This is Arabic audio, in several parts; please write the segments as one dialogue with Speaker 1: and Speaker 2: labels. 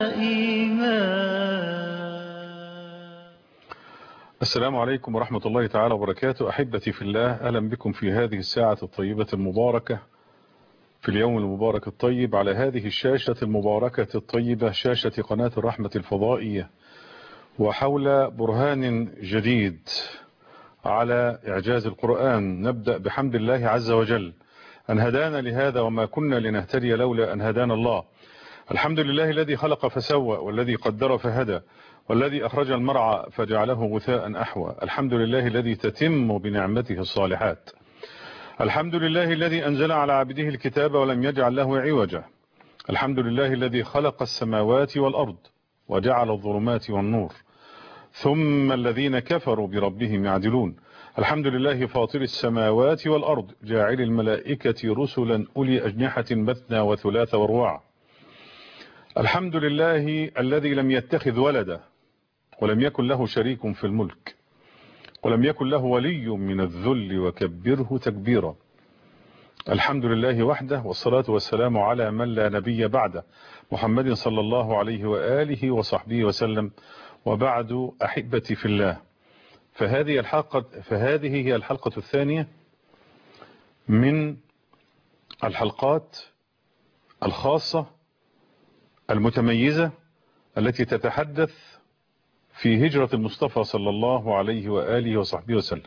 Speaker 1: السلام عليكم ورحمة الله تعالى وبركاته. أحبتي في الله، أهلا بكم في هذه الساعة الطيبة المباركة في اليوم المبارك الطيب على هذه الشاشة المباركة الطيبة، شاشة قناة الرحمة الفضائية، وحول برهان جديد على إعجاز القرآن. نبدأ بحمد الله عز وجل أن هدانا لهذا، وما كنا لنهتدي لولا أن هدانا الله. الحمد لله الذي خلق فسوى، والذي قدر فهدى، والذي أخرج المرعى فجعله غثاء أحوى. الحمد لله الذي تتم بنعمته الصالحات. الحمد لله الذي أنزل على عبده الكتاب ولم يجعل له عوجا. الحمد لله الذي خلق السماوات والأرض وجعل الظلمات والنور، ثم الذين كفروا بربهم يعدلون. الحمد لله فاطر السماوات والأرض، جاعل الملائكة رسلا أولي أجنحة مثنى وثلاث ورباع. الحمد لله الذي لم يتخذ ولدا ولم يكن له شريك في الملك ولم يكن له ولي من الذل وكبره تكبيرا. الحمد لله وحده، والصلاة والسلام على من لا نبي بعده، محمد صلى الله عليه وآله وصحبه وسلم. وبعد، أحبتي في الله، فهذه هي الحلقة الثانية من الحلقات الخاصة المتميزة التي تتحدث في هجرة المصطفى صلى الله عليه وآله وصحبه وسلم.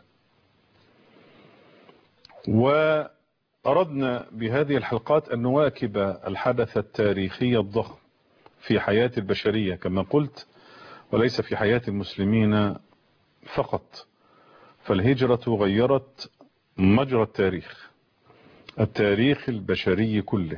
Speaker 1: وأردنا بهذه الحلقات أن نواكب الحدث التاريخي الضخم في حياة البشرية كما قلت، وليس في حياة المسلمين فقط. فالهجرة غيرت مجرى التاريخ البشري كله.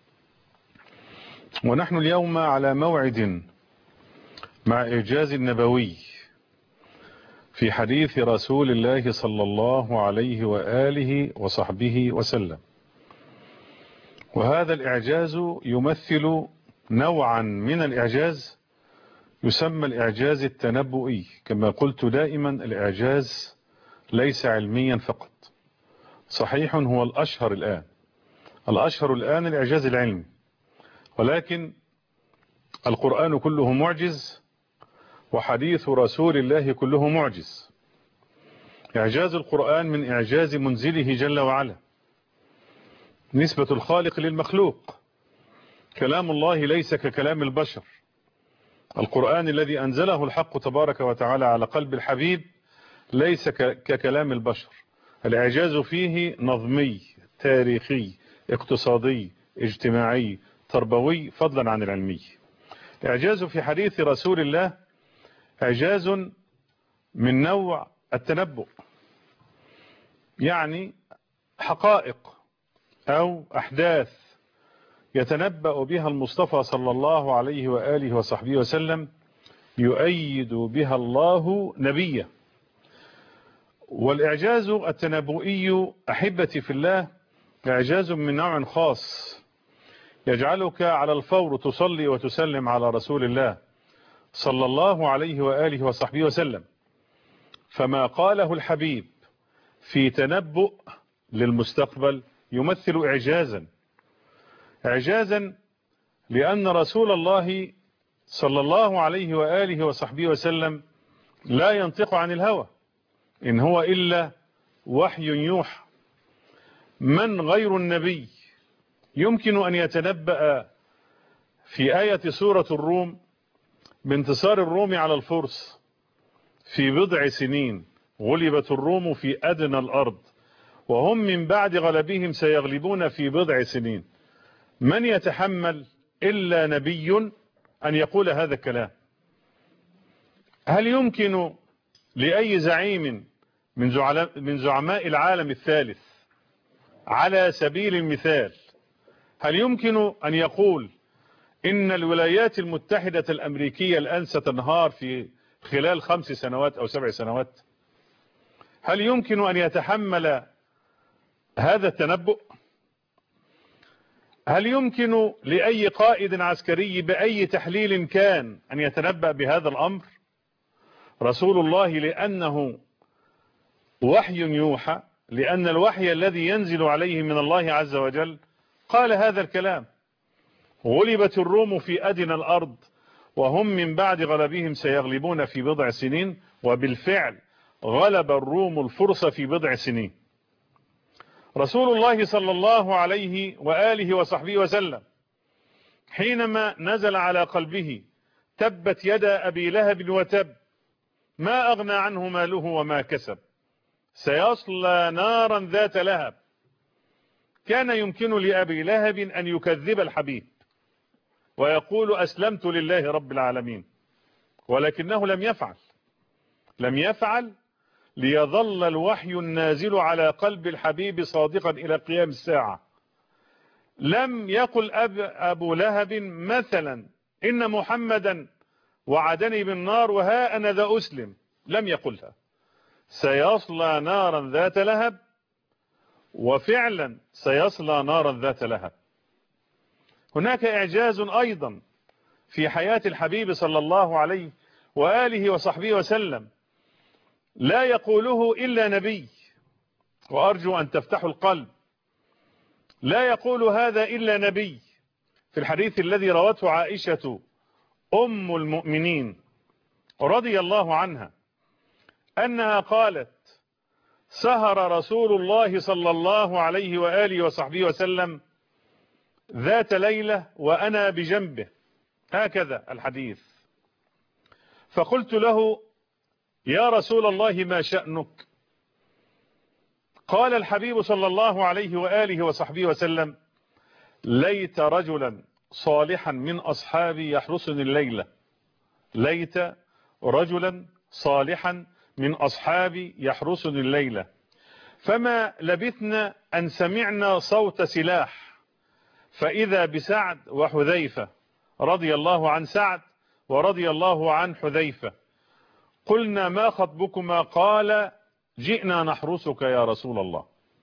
Speaker 1: ونحن اليوم على موعد مع إعجاز النبوي في حديث رسول الله صلى الله عليه وآله وصحبه وسلم. وهذا الإعجاز يمثل نوعا من الإعجاز يسمى الإعجاز التنبؤي. كما قلت دائما، الإعجاز ليس علميا فقط. صحيح هو الأشهر الآن الإعجاز العلمي، ولكن القرآن كله معجز، وحديث رسول الله كله معجز. إعجاز القرآن من إعجاز منزله جل وعلا، نسبة الخالق للمخلوق. كلام الله ليس ككلام البشر. القرآن الذي أنزله الحق تبارك وتعالى على قلب الحبيب ليس ككلام البشر. الإعجاز فيه نظمي، تاريخي، اقتصادي، اجتماعي، تربوي، فضلا عن العلمي. إعجاز في حديث رسول الله إعجاز من نوع التنبؤ، يعني حقائق أو أحداث يتنبأ بها المصطفى صلى الله عليه وآله وصحبه وسلم، يؤيد بها الله نبيه. والإعجاز التنبؤي أحبتي في الله إعجاز من نوع خاص، يجعلك على الفور تصلي وتسلم على رسول الله صلى الله عليه وآله وصحبه وسلم. فما قاله الحبيب في تنبؤ للمستقبل يمثل إعجازا لأن رسول الله صلى الله عليه وآله وصحبه وسلم لا ينطق عن الهوى، إن هو إلا وحي يوحى. من غير النبي يمكن أن يتنبأ في آية سورة الروم بانتصار الروم على الفرس في بضع سنين، غلبت الروم في أدنى الأرض وهم من بعد غلبهم سيغلبون في بضع سنين. من يتحمل إلا نبي أن يقول هذا الكلام؟ هل يمكن لأي زعيم من زعماء العالم الثالث على سبيل المثال، هل يمكن أن يقول إن الولايات المتحدة الأمريكية الآن ستنهار في خلال 5 سنوات أو 7 سنوات؟ هل يمكن أن يتحمل هذا التنبؤ؟ هل يمكن لأي قائد عسكري بأي تحليل كان أن يتنبأ بهذا الأمر؟ رسول الله لأنه وحي يوحى، لأن الوحي الذي ينزل عليه من الله عز وجل قال هذا الكلام: غلبت الروم في أدنى الأرض وهم من بعد غلبهم سيغلبون في بضع سنين. وبالفعل غلب الروم الفرس في بضع سنين. رسول الله صلى الله عليه وآله وصحبه وسلم حينما نزل على قلبه تبت يدا أبي لهب وتب ما أغنى عنه ماله وما كسب سيصلى نارا ذات لهب، كان يمكن لأبي لهب أن يكذب الحبيب ويقول أسلمت لله رب العالمين، ولكنه لم يفعل ليظل الوحي النازل على قلب الحبيب صادقا إلى قيام الساعة. لم يقل أبو لهب مثلا إن محمدا وعدني بالنار وها أنا ذا أسلم، لم يقلها. سيصلى نارا ذات لهب، وفعلا سيصلى نارا ذات لهب. هناك إعجاز أيضا في حياة الحبيب صلى الله عليه وآله وصحبه وسلم لا يقوله إلا نبي، وأرجو أن تفتحوا القلب، لا يقول هذا إلا نبي. في الحديث الذي روته عائشة أم المؤمنين رضي الله عنها أنها قالت سهر رسول الله صلى الله عليه وآله وصحبه وسلم ذات ليلة وأنا بجنبه، هكذا الحديث. فقلت له يا رسول الله ما شأنك؟ قال الحبيب صلى الله عليه وآله وصحبه وسلم ليت رجلا صالحا من أصحابي يحرسني الليلة، ليت رجلا صالحا من أصحابي يحرسني الليلة. فما لبثنا أن سمعنا صوت سلاح، فإذا بسعد وحذيفة رضي الله عن سعد ورضي الله عن حذيفة. قلنا ما خطبكما؟ قال جئنا نحرسك يا رسول الله.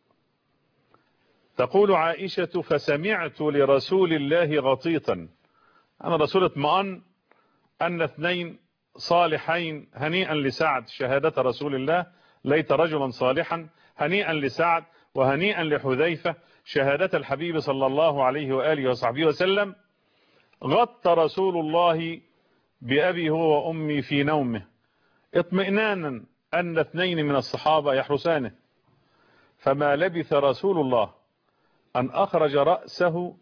Speaker 1: تقول عائشة فسمعت لرسول الله غطيطا، أنا رسول اطمأن أن اثنين صالحين، هنيئا لسعد شهادة رسول الله ليت رجلا صالحا، هنيئا لسعد وهنيئا لحذيفة شهادة الحبيب صلى الله عليه وآله وصحبه وسلم. غطى رسول الله بأبي هو وأمي في نومه اطمئنانا أن اثنين من الصحابة يحرسانه. فما لبث رسول الله أن أخرج رأسه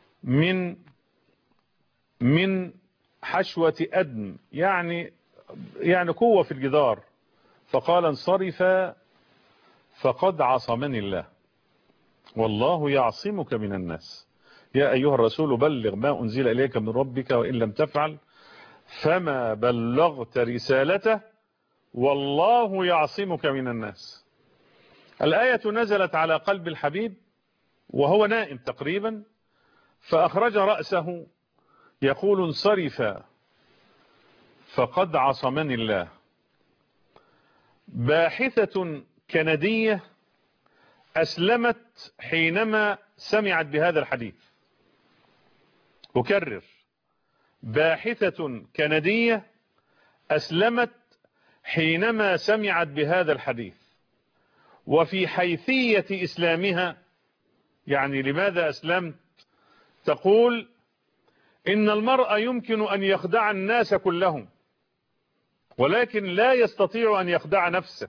Speaker 1: من حشوة أدم، يعني قوة في الجدار، فقال انصرف فقد عصمني الله والله يعصمك من الناس. يا أيها الرسول بلغ ما أنزل إليك من ربك وإن لم تفعل فما بلغت رسالته والله يعصمك من الناس. الآية نزلت على قلب الحبيب وهو نائم تقريبا، فأخرج رأسه يقول انصرف فقد عصمني الله. باحثة كندية أسلمت حينما سمعت بهذا الحديث. أكرر، باحثة كندية أسلمت حينما سمعت بهذا الحديث. وفي حيثية إسلامها، يعني لماذا أسلمت، تقول إن المرء يمكن أن يخدع الناس كلهم ولكن لا يستطيع أن يخدع نفسه،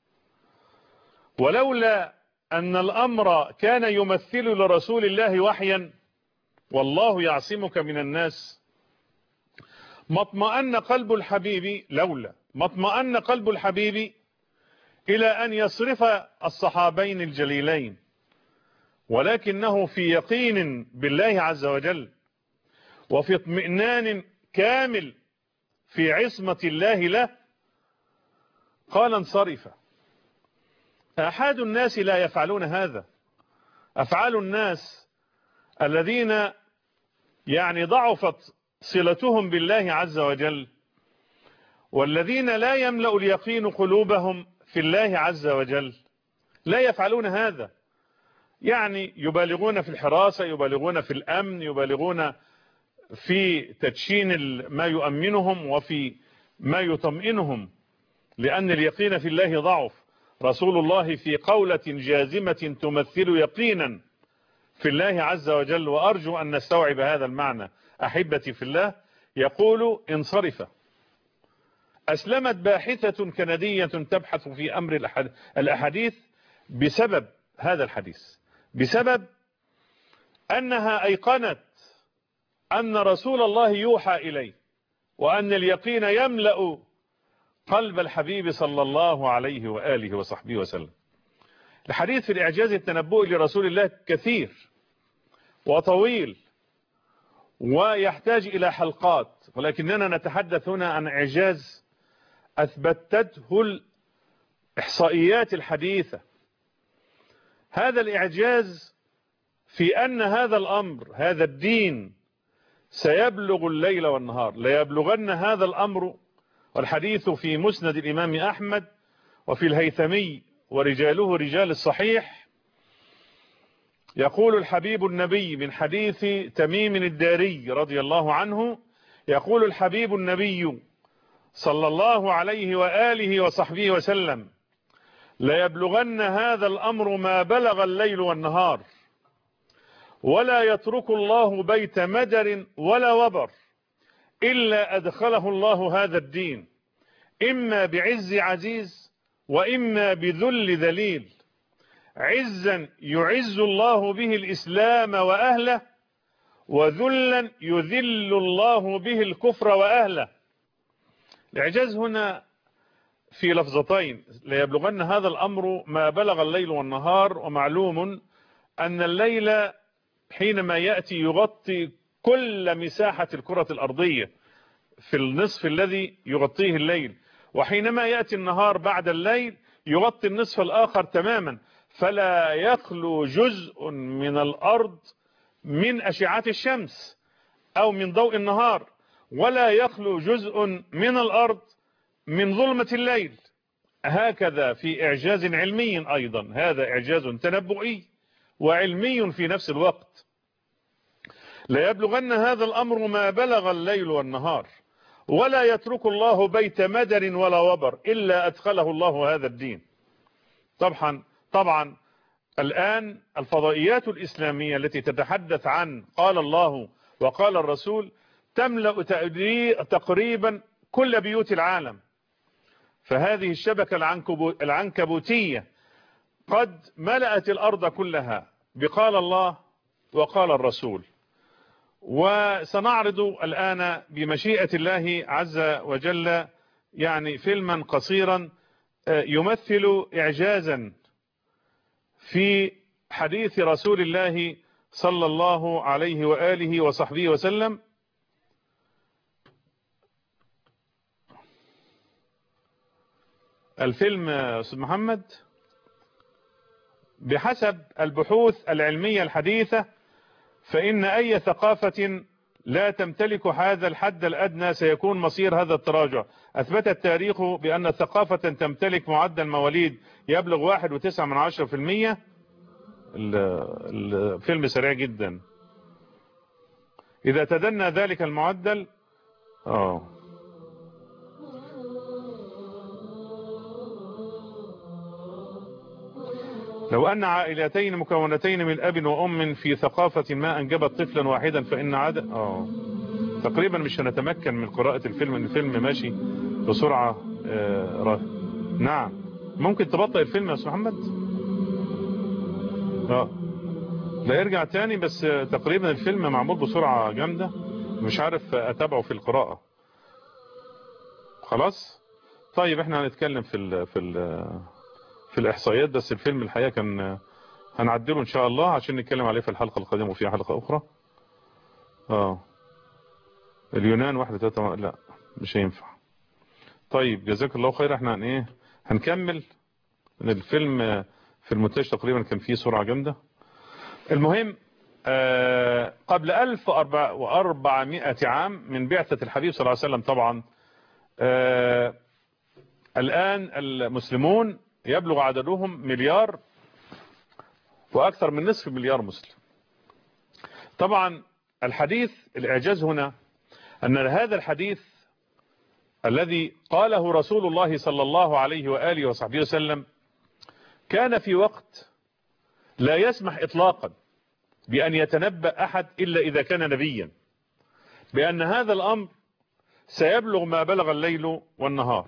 Speaker 1: ولولا أن الأمر كان يمثل لرسول الله وحيا والله يعصمك من الناس ما اطمأن قلب الحبيب، لولا ما اطمأن قلب الحبيب إلى أن يصرف الصحابين الجليلين، ولكنه في يقين بالله عز وجل وفي اطمئنان كامل في عصمة الله له قال انصرف. أحد الناس لا يفعلون هذا. أفعال الناس الذين يعني ضعفت صلتهم بالله عز وجل والذين لا يملأ اليقين قلوبهم في الله عز وجل لا يفعلون هذا. يعني يبالغون في الحراسة، يبالغون في الأمن، يبالغون في تدشين ما يؤمنهم وفي ما يطمئنهم، لأن اليقين في الله ضعف. رسول الله في قولة جازمة تمثل يقينا في الله عز وجل، وأرجو أن نستوعب هذا المعنى أحبتي في الله. يقول انصرف. أسلمت باحثة كندية تبحث في أمر الأحاديث بسبب هذا الحديث، بسبب أنها أيقنت أن رسول الله يوحى إليه، وأن اليقين يملأ قلب الحبيب صلى الله عليه وآله وصحبه وسلم. الحديث في الإعجاز التنبؤي لرسول الله كثير وطويل ويحتاج إلى حلقات، ولكننا نتحدث هنا عن إعجاز أثبتته الإحصائيات الحديثة. هذا الإعجاز في أن هذا الأمر، هذا الدين سيبلغ الليل والنهار، ليبلغن هذا الأمر. والحديث في مسند الإمام أحمد وفي الهيثمي ورجاله رجال الصحيح. يقول الحبيب النبي من حديث تميم الداري رضي الله عنه، يقول الحبيب النبي صلى الله عليه وآله وصحبه وسلم: ليبلغن هذا الأمر ما بلغ الليل والنهار، ولا يترك الله بيت مدر ولا وبر إلا أدخله الله هذا الدين، إما بعز عزيز وإما بذل ذليل، عزا يعز الله به الإسلام وأهله، وذلا يذل الله به الكفر وأهله. الإعجاز هنا في لفظتين: ليبلغن هذا الأمر ما بلغ الليل والنهار. ومعلوم أن الليل حينما يأتي يغطي كل مساحة الكرة الأرضية في النصف الذي يغطيه الليل، وحينما يأتي النهار بعد الليل يغطي النصف الآخر تماما، فلا يخلو جزء من الأرض من أشعة الشمس أو من ضوء النهار، ولا يخلو جزء من الأرض من ظلمة الليل. هكذا في إعجاز علمي أيضا، هذا إعجاز تنبؤي وعلمي في نفس الوقت. ليبلغن هذا الأمر ما بلغ الليل والنهار، ولا يترك الله بيت مدر ولا وبر إلا أدخله الله هذا الدين. طبعا الآن الفضائيات الإسلامية التي تتحدث عن قال الله وقال الرسول تملأ تقريبا كل بيوت العالم. فهذه الشبكة العنكبوتية قد ملأت الأرض كلها بقال الله وقال الرسول. وسنعرض الآن بمشيئة الله عز وجل يعني فيلما قصيرا يمثل إعجازا في حديث رسول الله صلى الله عليه وآله وصحبه وسلم. الفيلم أستاذ محمد بحسب البحوث العلمية الحديثة فإن أي ثقافة لا تمتلك هذا الحد الأدنى سيكون مصير هذا التراجع. أثبت التاريخ بأن ثقافة تمتلك معدل مواليد يبلغ 1.9%. الفيلم سريع جدا. إذا تدنى ذلك المعدل لو أن عائلتين مكونتين من أب وأم في ثقافة ما أنجبت طفلا واحدا فإن عدد تقريبا مش هنتمكن من قراءة الفيلم، ان الفيلم ماشي بسرعة. نعم ممكن تبطئ الفيلم يا أستاذ محمد؟ لا يرجع تاني، بس تقريبا الفيلم معمول بسرعة جامدة، مش عارف أتابعه في القراءة. خلاص طيب احنا هنتكلم في الإحصائيات، بس الفيلم الحقيقة كان هنعدله إن شاء الله عشان نتكلم عليه في الحلقة القادمة وفي حلقة أخرى. اليونان 1.3 لا مش هينفع. طيب جزاك الله خير. احنا هنكمل الفيلم في المونتاج تقريبا كان فيه سرعة جامدة. المهم قبل 1400 عام من بعثة الحبيب صلى الله عليه وسلم طبعا الآن المسلمون يبلغ عددهم مليار وأكثر من نصف مليار مسلم. طبعا الحديث الإعجاز هنا أن هذا الحديث الذي قاله رسول الله صلى الله عليه وآله وصحبه وسلم كان في وقت لا يسمح إطلاقا بأن يتنبأ أحد إلا إذا كان نبيا، بأن هذا الأمر سيبلغ ما بلغ الليل والنهار.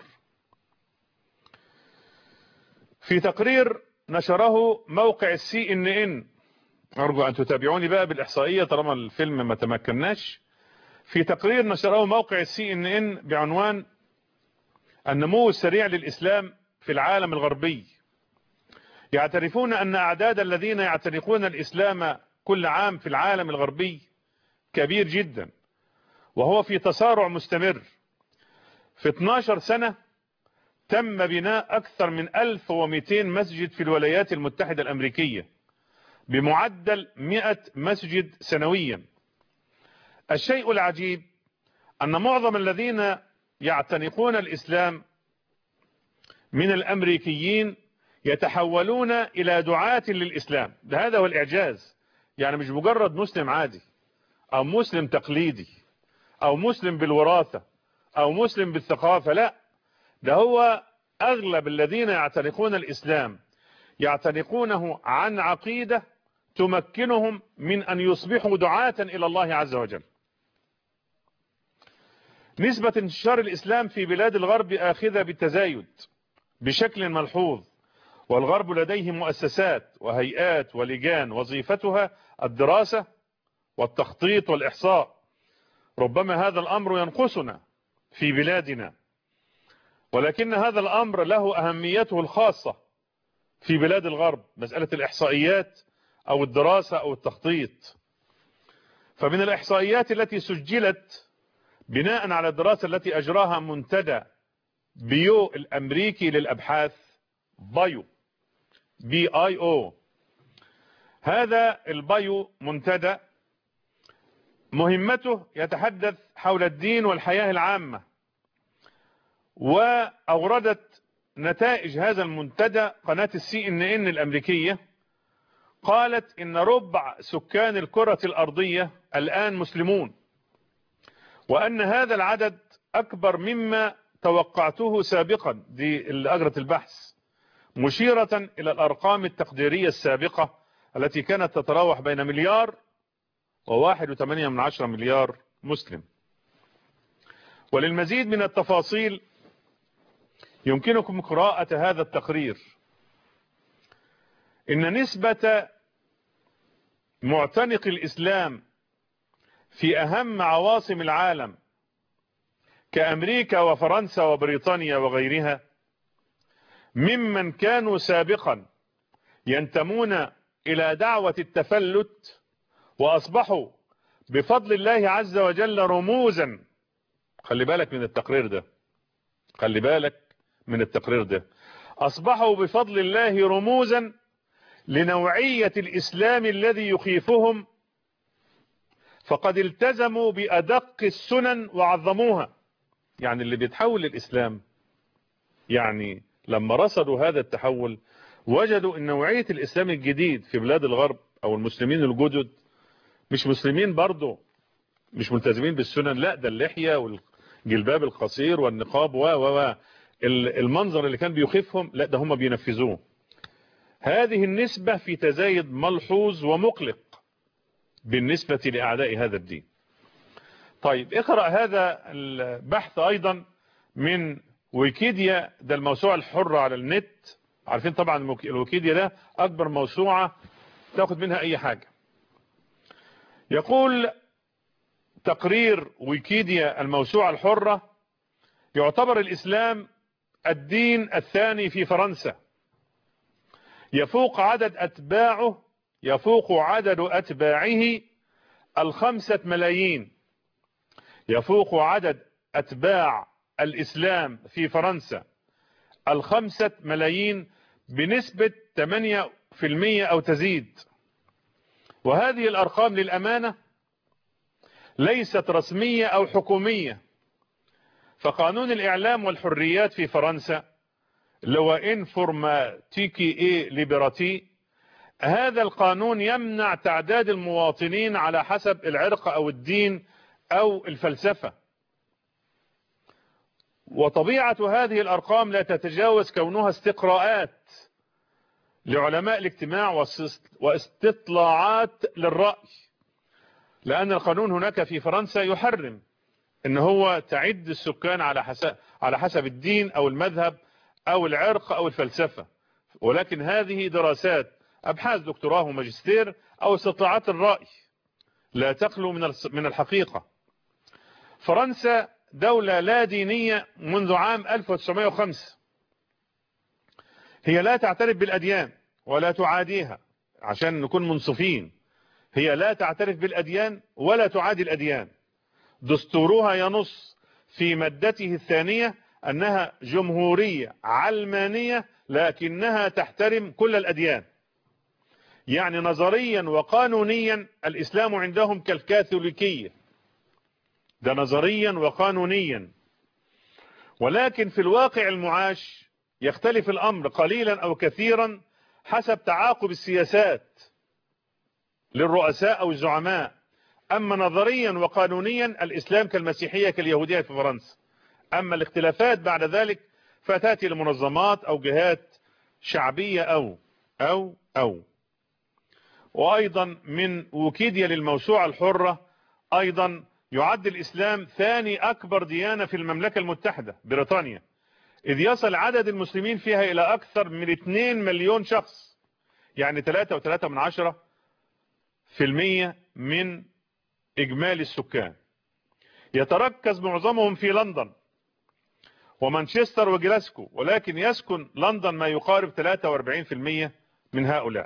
Speaker 1: في تقرير نشره موقع CNN، أرجو أن تتابعوني بقى بالإحصائية طالما الفيلم ما تمكناش. في تقرير نشره موقع CNN بعنوان النمو السريع للإسلام في العالم الغربي، يعترفون أن أعداد الذين يعتنقون الإسلام كل عام في العالم الغربي كبير جدا، وهو في تسارع مستمر. في 12 سنة تم بناء أكثر من 1200 مسجد في الولايات المتحدة الأمريكية بمعدل 100 مسجد سنويا. الشيء العجيب أن معظم الذين يعتنقون الإسلام من الأمريكيين يتحولون إلى دعاة للإسلام. هذا هو الإعجاز، يعني مش مجرد مسلم عادي أو مسلم تقليدي أو مسلم بالوراثة أو مسلم بالثقافة، لا، ده هو أغلب الذين يعتنقون الإسلام يعتنقونه عن عقيدة تمكنهم من أن يصبحوا دعاة إلى الله عز وجل. نسبة انتشار الإسلام في بلاد الغرب آخذة بالتزايد بشكل ملحوظ، والغرب لديه مؤسسات وهيئات ولجان وظيفتها الدراسة والتخطيط والإحصاء. ربما هذا الأمر ينقصنا في بلادنا، ولكن هذا الأمر له أهميته الخاصة في بلاد الغرب، مسألة الإحصائيات أو الدراسة أو التخطيط. فمن الإحصائيات التي سجلت بناء على الدراسة التي أجراها منتدى بيو الأمريكي للأبحاث، بايو BIO، هذا البايو منتدى مهمته يتحدث حول الدين والحياة العامة، وأوردت نتائج هذا المنتدى قناة CNN الأمريكية. قالت إن ربع سكان الكرة الأرضية الآن مسلمون، وأن هذا العدد أكبر مما توقعته سابقا، دي اللي أجرت البحث، مشيرة إلى الأرقام التقديرية السابقة التي كانت تتراوح بين 1 مليار و1.8 مليار مسلم. وللمزيد من التفاصيل يمكنكم قراءة هذا التقرير. إن نسبة معتنق الإسلام في أهم عواصم العالم كأمريكا وفرنسا وبريطانيا وغيرها ممن كانوا سابقا ينتمون إلى دعوة التفلت وأصبحوا بفضل الله عز وجل رموزا. خلي بالك من التقرير ده، خلي بالك من التقرير ده. أصبحوا بفضل الله رموزا لنوعية الإسلام الذي يخيفهم، فقد التزموا بأدق السنن وعظموها. يعني اللي بيتحول للإسلام، يعني لما رصدوا هذا التحول وجدوا ان نوعية الإسلام الجديد في بلاد الغرب أو المسلمين الجدد مش مسلمين برضو مش ملتزمين بالسنن، لا، ده اللحية والجلباب القصير والنقاب المنظر اللي كان بيخيفهم، لا، ده هم بينفذوه. هذه النسبة في تزايد ملحوظ ومقلق بالنسبة لأعداء هذا الدين. طيب اقرأ هذا البحث أيضا من ويكيديا، ده الموسوعة الحرة على النت. عارفين طبعا الويكيديا ده أكبر موسوعة تاخد منها أي حاجة. يقول تقرير ويكيديا الموسوعة الحرة: يعتبر الإسلام الدين الثاني في فرنسا، يفوق عدد أتباعه 5 ملايين. يفوق عدد أتباع الإسلام في فرنسا 5 ملايين بنسبة 8% أو تزيد. وهذه الأرقام للأمانة ليست رسمية أو حكومية، فقانون الإعلام والحريات في فرنسا اللي هو انفورماتيكي اي ليبراتي، هذا القانون يمنع تعداد المواطنين على حسب العرق أو الدين أو الفلسفة. وطبيعة هذه الأرقام لا تتجاوز كونها استقراءات لعلماء الاجتماع واستطلاعات للرأي، لأن القانون هناك في فرنسا يحرم ان هو تعد السكان على حسب الدين او المذهب او العرق او الفلسفة، ولكن هذه دراسات ابحاث دكتوراه وماجستير او استطلاعات الرأي لا تخلو من الحقيقة. فرنسا دولة لا دينية منذ عام 1905، هي لا تعترف بالأديان ولا تعاديها، عشان نكون منصفين، هي لا تعترف بالأديان ولا تعادي الأديان. دستورها ينص في مادته الثانية أنها جمهورية علمانية لكنها تحترم كل الأديان. يعني نظريا وقانونيا الإسلام عندهم كالكاثوليكية، ده نظريا وقانونيا، ولكن في الواقع المعاش يختلف الأمر قليلا أو كثيرا حسب تعاقب السياسات للرؤساء أو الزعماء. أما نظريا وقانونيا الإسلام كالمسيحية كاليهودية في فرنسا. أما الاختلافات بعد ذلك فتأتي لمنظمات أو جهات شعبية أو وأيضا من ويكيديا للموسوعة الحرة أيضا يعد الإسلام ثاني أكبر ديانة في المملكة المتحدة بريطانيا، إذ يصل عدد المسلمين فيها إلى أكثر من 2 مليون شخص، يعني 3.3% من إجمالي السكان. يتركز معظمهم في لندن ومانشستر وجلاسكو، ولكن يسكن لندن ما يقارب 43% من هؤلاء.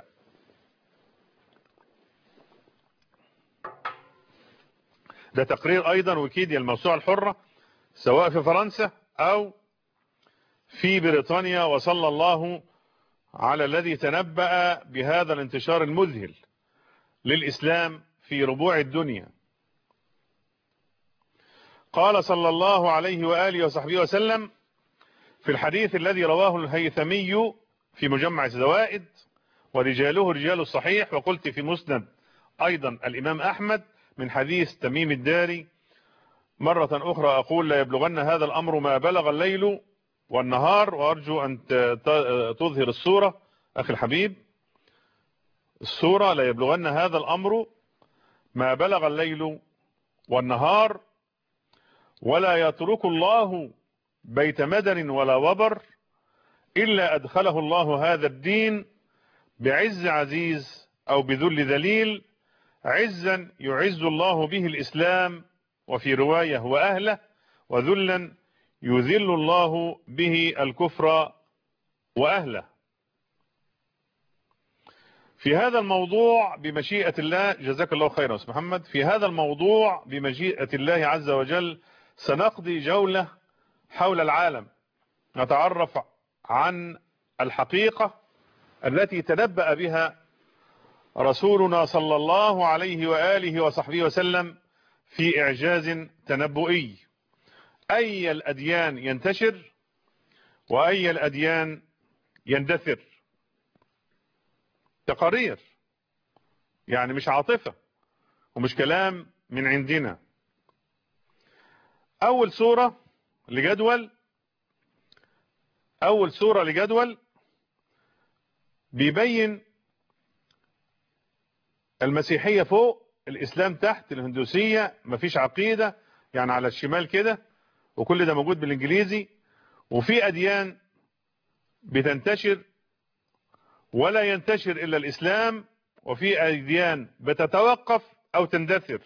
Speaker 1: ده تقرير أيضا ويكيديا الموسوعة الحرة سواء في فرنسا أو في بريطانيا. وصلى الله على الذي تنبأ بهذا الانتشار المذهل للإسلام في ربوع الدنيا. قال صلى الله عليه وآله وصحبه وسلم في الحديث الذي رواه الهيثمي في مجمع الزوائد ورجاله رجال الصحيح، وقلت في مسند أيضا الإمام أحمد من حديث تميم الداري مرة أخرى أقول: لا يبلغن هذا الأمر ما بلغ الليل والنهار. وأرجو أن تظهر الصورة أخي الحبيب، الصورة: لا يبلغن هذا الأمر ما بلغ الليل والنهار، ولا يترك الله بيت مدن ولا وبر إلا أدخله الله هذا الدين بعز عزيز أو بذل ذليل، عزا يعز الله به الإسلام، وفي رواية وأهله، وذلا يذل الله به الكفر وأهله. في هذا الموضوع بمشيئة الله، جزاك الله خيرا أستاذ محمد، في هذا الموضوع بمشيئة الله عز وجل سنقضي جولة حول العالم نتعرف عن الحقيقة التي تنبأ بها رسولنا صلى الله عليه وآله وصحبه وسلم في إعجاز تنبؤي. أي الأديان ينتشر وأي الأديان يندثر. تقارير، يعني مش عاطفة ومش كلام من عندنا. أول صورة لجدول بيبين المسيحية فوق، الإسلام تحت، الهندوسية مفيش عقيدة يعني على الشمال كده، وكل ده موجود بالإنجليزي. وفي أديان بتنتشر ولا ينتشر إلا الإسلام، وفي أديان بتتوقف أو تندثر.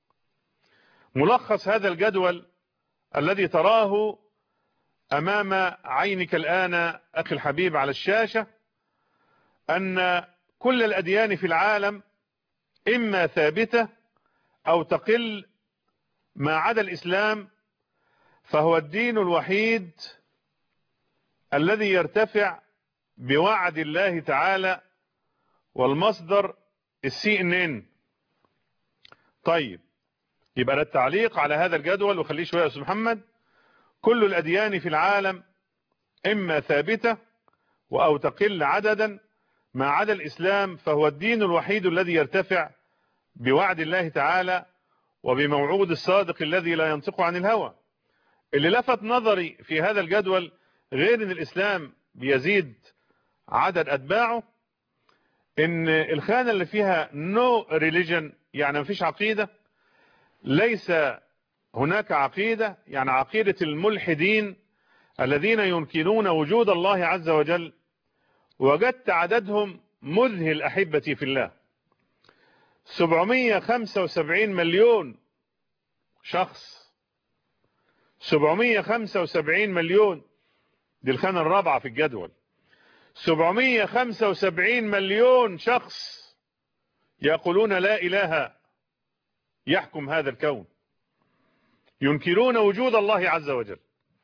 Speaker 1: ملخص هذا الجدول الذي تراه أمام عينك الآن أخي الحبيب على الشاشة، أن كل الأديان في العالم إما ثابتة أو تقل ما عدا الإسلام، فهو الدين الوحيد الذي يرتفع بوعد الله تعالى، والمصدر CNN. طيب، يبقى التعليق على هذا الجدول وخليه شوية يا أستاذ محمد: كل الأديان في العالم إما ثابتة أو تقل عددا ما عدا الإسلام، فهو الدين الوحيد الذي يرتفع بوعد الله تعالى وبموعود الصادق الذي لا ينطق عن الهوى. اللي لفت نظري في هذا الجدول غير ان الإسلام بيزيد عدد أتباعه، ان الخانة اللي فيها no religion يعني مفيش عقيدة، ليس هناك عقيدة، يعني عقيدة الملحدين الذين ينكرون وجود الله عز وجل، وجدت عددهم مذهل أحبتي في الله. 775 مليون شخص، 775 مليون، دي الخانة الرابعة في الجدول. 775 مليون شخص يقولون لا إله يحكم هذا الكون، ينكرون وجود الله عز وجل.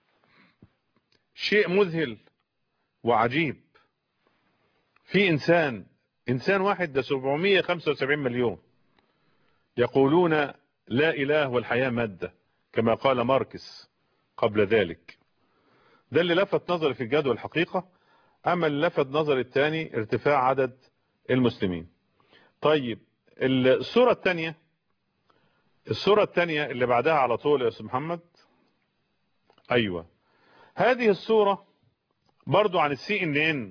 Speaker 1: شيء مذهل وعجيب. في إنسان واحد، ده 775 مليون يقولون لا إله والحياة مادة كما قال ماركس قبل ذلك. ده اللي لفت نظري في الجدول الحقيقة. أما اللي لفت نظري الثاني ارتفاع عدد المسلمين. طيب الصورة الثانية اللي بعدها على طول يا أستاذ محمد. أيوة، هذه الصورة برضو عن CNN.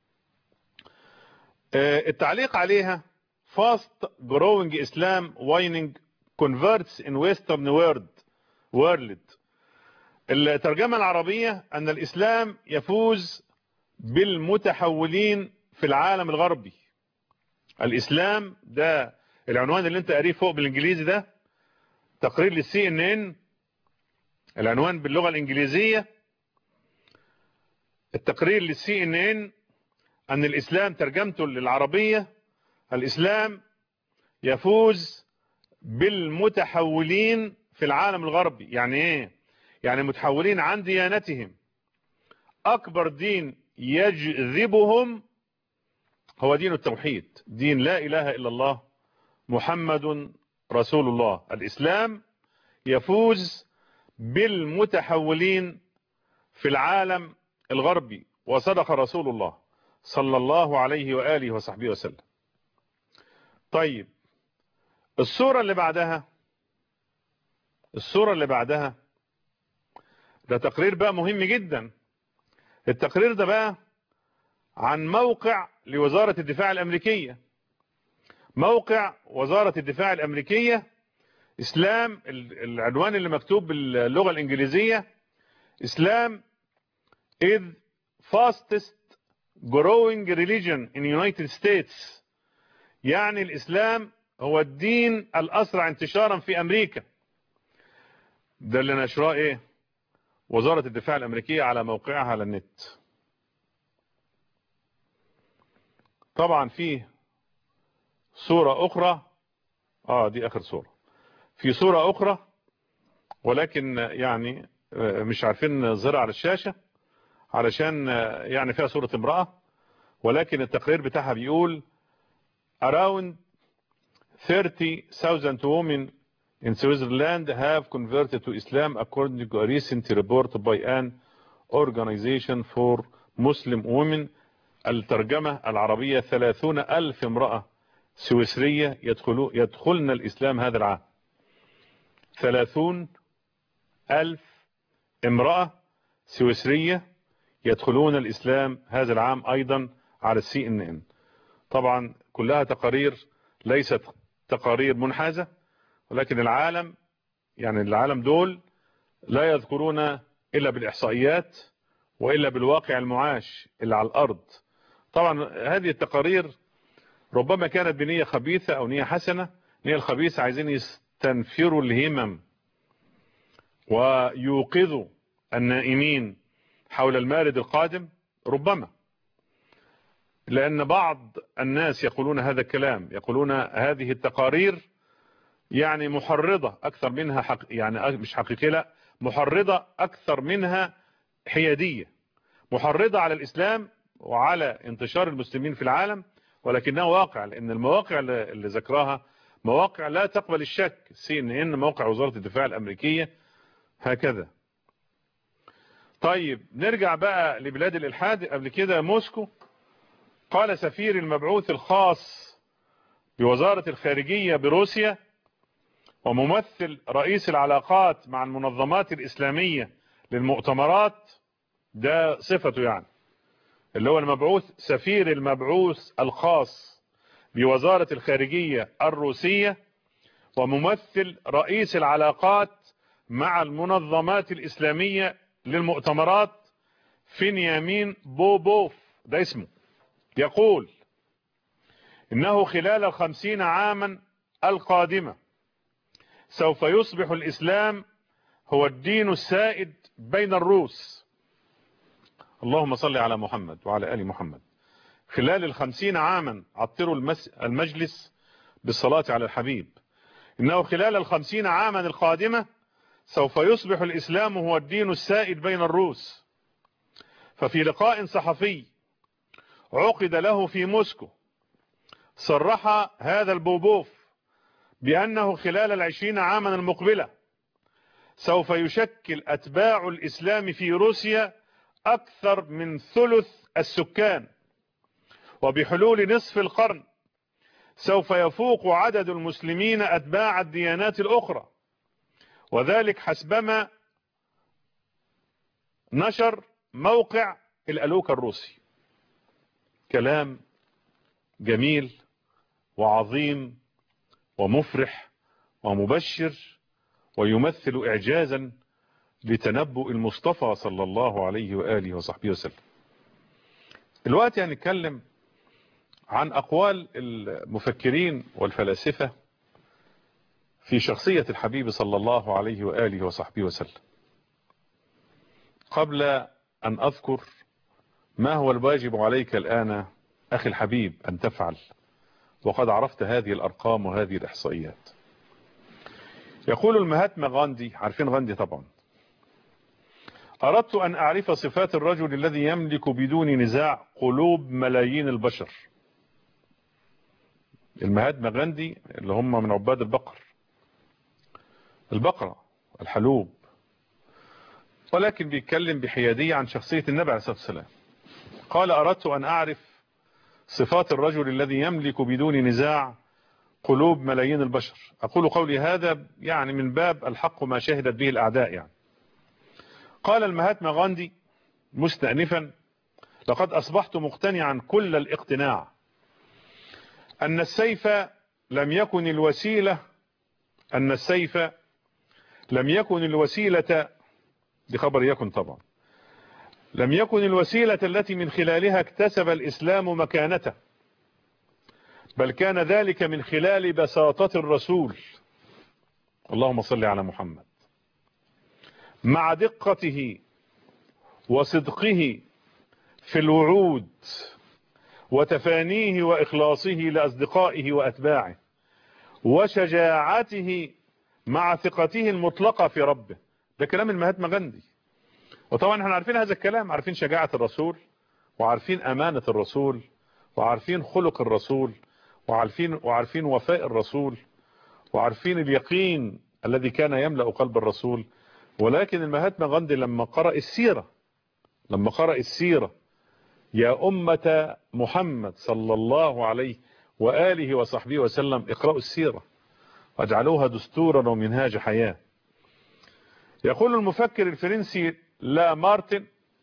Speaker 1: التعليق عليها fast growing Islam waning converts in Western world. الترجمة العربية أن الإسلام يفوز بالمتحولين في العالم الغربي. الإسلام ده العنوان اللي انت قاريه فوق بالإنجليزي، ده تقرير للCNN، العنوان باللغة الإنجليزية. التقرير للCNN أن الإسلام ترجمته للعربية: الإسلام يفوز بالمتحولين في العالم الغربي. يعني إيه؟ يعني متحولين عن ديانتهم. أكبر دين يجذبهم هو دين التوحيد، دين لا إله إلا الله محمد رسول الله. الإسلام يفوز بالمتحولين في العالم الغربي، وصدق رسول الله صلى الله عليه وآله وصحبه وسلم. طيب الصورة اللي بعدها ده تقرير بقى مهم جدا. التقرير ده بقى عن موقع لوزارة الدفاع الأمريكية. موقع وزارة الدفاع الأمريكية، إسلام، العنوان اللي مكتوب باللغة الإنجليزية: إسلام is fastest growing religion in United States. يعني الإسلام هو الدين الأسرع انتشارا في أمريكا. ده اللي نشراه إيه؟ وزارة الدفاع الأمريكية على موقعها على النت. طبعا فيه صورة أخرى، دي آخر صورة. في صورة أخرى ولكن يعني مش عارفين نظهرها على الشاشة علشان يعني فيها صورة امرأة، ولكن التقرير بتاعها بيقول around 30,000 women in Switzerland have converted to Islam according to a recent report by an organization for Muslim women. الترجمة العربية: 30,000 امرأة سويسرية يدخلن الإسلام هذا العام. 30,000 امرأة سويسرية يدخلون الإسلام هذا العام، أيضا على CNN. طبعا كلها تقارير، ليست تقارير منحازة، ولكن العالم دول لا يذكرون إلا بالإحصائيات وإلا بالواقع المعاش اللي على الأرض. طبعا هذه التقارير ربما كانت بنية خبيثة أو نية حسنة. نية الخبيثة عايزين يستنفروا الهمم ويوقظوا النائمين حول المارد القادم، ربما لأن بعض الناس يقولون هذا الكلام، يقولون هذه التقارير يعني محرضة أكثر منها يعني مش حقيقية، لا، محرضة أكثر منها حيادية، محرضة على الإسلام وعلى انتشار المسلمين في العالم، ولكنها واقع، لأن المواقع اللي ذكراها مواقع لا تقبل الشك. CNN، موقع وزارة الدفاع الأمريكية، هكذا. طيب نرجع بقى لبلاد الإلحاد. قبل كده موسكو، قال سفير المبعوث الخاص بوزارة الخارجية بروسيا وممثل رئيس العلاقات مع المنظمات الإسلامية للمؤتمرات، ده صفته يعني، اللي هو المبعوث، سفير المبعوث الخاص بوزارة الخارجية الروسية وممثل رئيس العلاقات مع المنظمات الإسلامية للمؤتمرات فينيامين بوبوف، ده اسمه، يقول إنه خلال 50 عاما القادمة سوف يصبح الإسلام هو الدين السائد بين الروس. اللهم صل على محمد وعلى آل محمد. خلال 50 عاما، عطروا المجلس بالصلاة على الحبيب. إنه خلال 50 عاما القادمة سوف يصبح الإسلام هو الدين السائد بين الروس. ففي لقاء صحفي عقد له في موسكو صرح هذا البوبوف بأنه خلال 20 عاما المقبلة سوف يشكل أتباع الإسلام في روسيا أكثر من ثلث السكان، وبحلول نصف القرن سوف يفوق عدد المسلمين أتباع الديانات الأخرى، وذلك حسبما نشر موقع الألوكة الروسي. كلام جميل وعظيم ومفرح ومبشر، ويمثل إعجازا لتنبؤ المصطفى صلى الله عليه وآله وصحبه وسلم. دلوقتي هنتكلم عن أقوال المفكرين والفلاسفة في شخصية الحبيب صلى الله عليه وآله وصحبه وسلم. قبل أن أذكر ما هو الواجب عليك الآن أخي الحبيب أن تفعل، وقد عرفت هذه الأرقام وهذه الإحصائيات. يقول المهاتما غاندي، عارفين غاندي طبعا: أردت أن أعرف صفات الرجل الذي يملك بدون نزاع قلوب ملايين البشر. المهاتما غاندي اللي هم من عباد البقرة الحلوب، ولكن بيتكلم بحيادية عن شخصية النبي عليه الصلاة والسلام. قال: أردت أن أعرف صفات الرجل الذي يملك بدون نزاع قلوب ملايين البشر. أقول قولي هذا يعني من باب الحق ما شهدت به الأعداء يعني. قال المهاتما غاندي مستأنفا: لقد أصبحت مقتنعا كل الاقتناع أن السيف لم يكن الوسيلة دي خبر يكن طبعا، لم يكن الوسيلة التي من خلالها اكتسب الإسلام مكانته، بل كان ذلك من خلال بساطة الرسول، اللهم صل على محمد، مع دقته وصدقه في الوعود وتفانيه وإخلاصه لأصدقائه وأتباعه، وشجاعته مع ثقته المطلقة في ربه. ده كلام المهاتما غاندي. وطبعا احنا عارفين هذا الكلام، عارفين شجاعة الرسول، وعارفين أمانة الرسول، وعارفين خلق الرسول، وعارفين وفاء الرسول، وعارفين اليقين الذي كان يملأ قلب الرسول. ولكن المهاتما غاندي لما قرأ السيرة يا أمة محمد صلى الله عليه وآله وصحبه وسلم، اقرأوا السيرة واجعلوها دستورا ومنهاج حياة. يقول المفكر الفرنسي لا مارتن: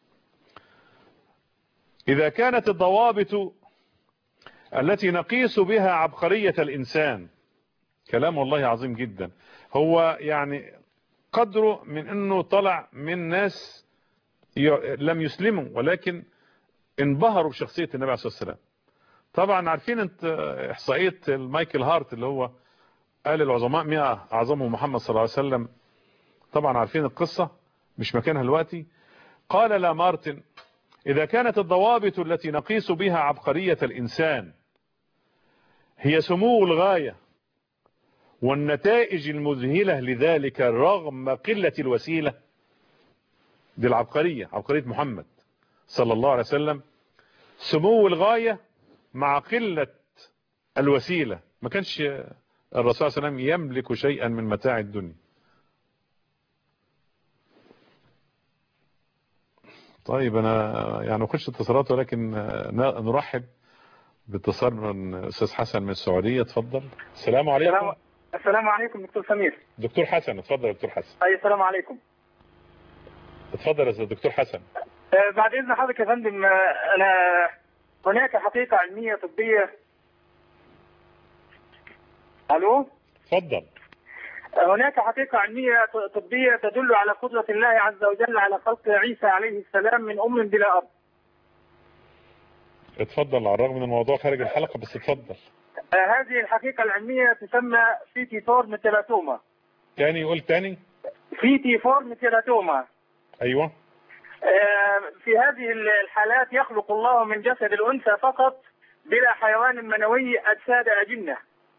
Speaker 1: إذا كانت الضوابط التي نقيس بها عبقرية الإنسان، كلام والله عظيم جدا، هو يعني قدره من أنه طلع من ناس لم يسلموا ولكن انبهروا بشخصية النبي عليه الصلاة والسلام. طبعا عارفين انت إحصائية مايكل هارت اللي هو قال العظماء 100 أعظمهم محمد صلى الله عليه وسلم. طبعا عارفين القصة، مش مكانها دلوقتي. قال لا مارتن: إذا كانت الضوابط التي نقيس بها عبقرية الإنسان هي سمو الغاية والنتائج المذهلة لذلك رغم قلة الوسيلة، دي العبقرية، عبقرية محمد صلى الله عليه وسلم، سمو الغاية مع قلة الوسيلة. ما كانش الرسول صلى الله عليه وسلم يملك شيئا من متاع الدنيا. طيب أنا يعني أخش اتصالات، ولكن نرحب باتصال من أستاذ حسن من السعودية. اتفضل. السلام عليكم.
Speaker 2: السلام عليكم دكتور سمير.
Speaker 1: دكتور حسن اتفضل. دكتور حسن.
Speaker 2: أي السلام عليكم.
Speaker 1: اتفضل يا دكتور حسن.
Speaker 2: بعد إذن حضرتك يا فندم، أنا هناك حقيقة علمية طبية. ألو.
Speaker 1: اتفضل.
Speaker 2: هناك حقيقة علمية طبية تدل على قدرة الله عز وجل على خلق عيسى عليه السلام من أم بلا أب.
Speaker 1: اتفضل، على الرغم من الموضوع خارج الحلقة بس اتفضل.
Speaker 2: هذه الحقيقة العلمية تسمى فيتيفورم تيراتوما.
Speaker 1: تاني، يقول تاني.
Speaker 2: فيتيفورم تيراتوما.
Speaker 1: ايوه.
Speaker 2: في هذه الحالات يخلق الله من جسد الأنثى فقط بلا حيوان منوي أجساد أجنة.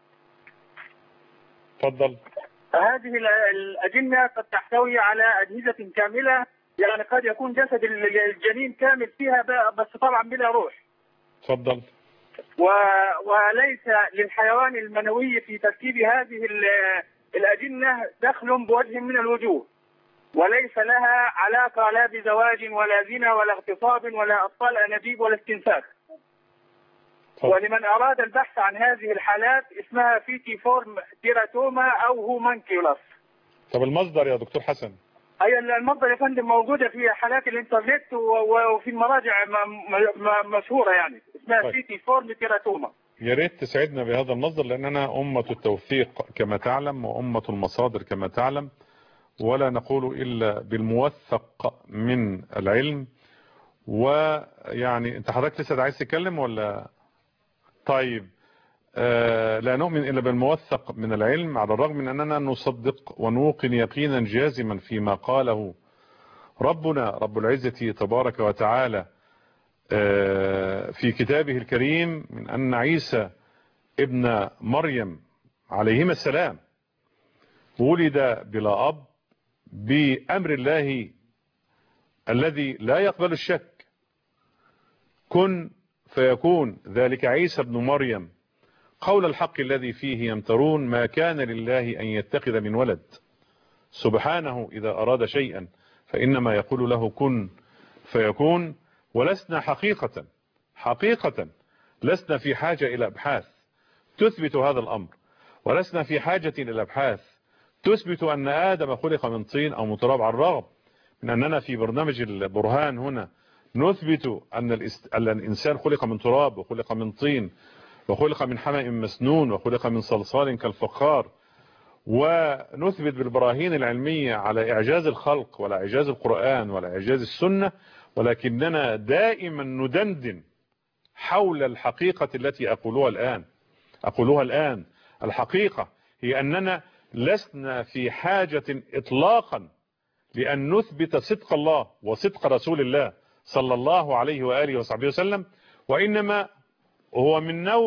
Speaker 1: اتفضل.
Speaker 2: هذه الأجنة قد تحتوي على أجهزة كاملة، يعني قد يكون جسد الجنين كامل فيها بس طبعا بلا روح.
Speaker 1: اتفضل.
Speaker 2: وليس للحيوان المنوي في تركيب هذه الأجنة دخل بوجه من الوجوه، وليس لها علاقة لا بزواج ولا زنا ولا اغتصاب ولا أطفال أنابيب ولا استنساخ. ولمن أراد البحث عن هذه الحالات اسمها فيتيفورم تيراتوما أو هومانكيولاس.
Speaker 1: طب المصدر يا دكتور حسن؟
Speaker 2: أي المصدر يا فندم موجودة في حالات الإنترنت وفي المراجع مشهورة، يعني اسمها فيتيفورم تيراتوما.
Speaker 1: يا ريت تسعدنا بهذا المصدر، لأننا أمة التوثيق كما تعلم وأمة المصادر كما تعلم، ولا نقول إلا بالموثق من العلم. ويعني أنت حضرتك لسه عايز تتكلم ولا؟ طيب. لا نؤمن إلا بالموثق من العلم، على الرغم من أننا نصدق ونوقن يقينا جازما فيما قاله ربنا رب العزة تبارك وتعالى في كتابه الكريم، من أن عيسى ابن مريم عليهما السلام ولد بلا أب بأمر الله الذي لا يقبل الشك، كن فيكون. ذلك عيسى ابن مريم قول الحق الذي فيه يمترون، ما كان لله أن يتخذ من ولد، سبحانه إذا أراد شيئا فإنما يقول له كن فيكون. ولسنا حقيقة لسنا في حاجة إلى أبحاث تثبت هذا الأمر، ولسنا في حاجة إلى أبحاث تثبت أن آدم خلق من طين أو من تراب، على الرغم من أننا في برنامج البرهان هنا نثبت أن الإنسان خلق من تراب وخلق من طين وخلق من حمأ مسنون وخلق من صلصال كالفخار، ونثبت بالبراهين العلمية على إعجاز الخلق ولا إعجاز القرآن ولا إعجاز السنة، ولكننا دائما ندندن حول الحقيقة التي أقولها الآن. الحقيقة هي أننا لسنا في حاجة إطلاقا لأن نثبت صدق الله وصدق رسول الله صلى الله عليه وآله وصحبه وسلم، وإنما هو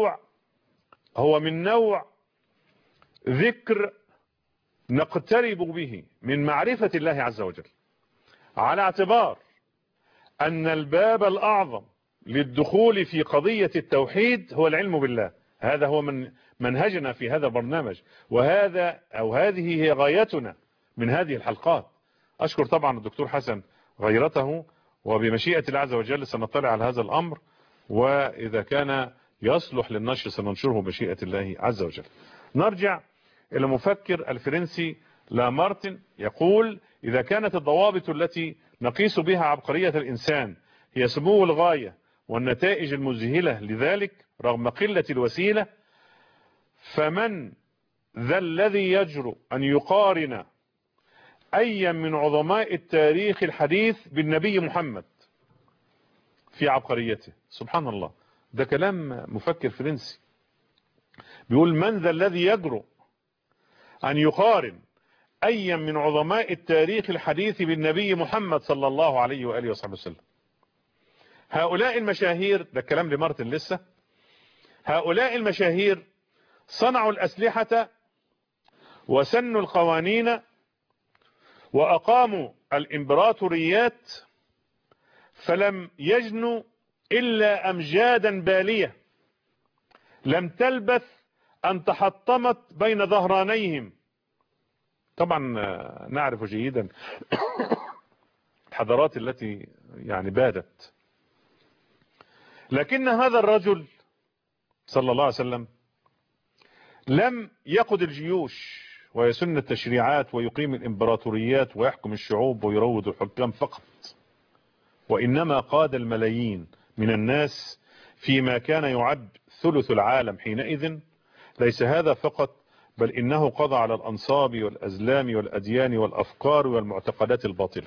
Speaker 1: من نوع ذكر نقترب به من معرفة الله عز وجل، على اعتبار أن الباب الأعظم للدخول في قضية التوحيد هو العلم بالله. هذا هو من منهجنا في هذا البرنامج، هذه هي غايتنا من هذه الحلقات. أشكر طبعا الدكتور حسن غيرته، وبمشيئة الله عز وجل سنطلع على هذا الأمر، وإذا كان يصلح للنشر سننشره بمشيئة الله عز وجل. نرجع إلى مفكر الفرنسي لامارتن، يقول: إذا كانت الضوابط التي نقيس بها عبقرية الإنسان هي سمو الغاية والنتائج المذهلة لذلك رغم قلة الوسيلة، فمن ذا الذي يجرؤ أن يقارن أي من عظماء التاريخ الحديث بالنبي محمد في عبقريته؟ سبحان الله، ده كلام مفكر فرنسي بيقول: من ذا الذي يجرؤ أن يقارن أي من عظماء التاريخ الحديث بالنبي محمد صلى الله عليه وآله وصحبه وسلم. هؤلاء المشاهير، ده الكلام لمارتن لسه، هؤلاء المشاهير صنعوا الأسلحة وسنوا القوانين وأقاموا الإمبراطوريات، فلم يجنوا إلا أمجادا بالية لم تلبث أن تحطمت بين ظهرانيهم. طبعا نعرف جيدا الحضارات التي يعني بادت، لكن هذا الرجل صلى الله عليه وسلم لم يقود الجيوش ويسن التشريعات ويقيم الإمبراطوريات ويحكم الشعوب ويروض الحكام فقط، وإنما قاد الملايين من الناس فيما كان يعد ثلث العالم حينئذ. ليس هذا فقط، بل إنه قضى على الأنصاب والأزلام والأديان والأفكار والمعتقدات الباطلة.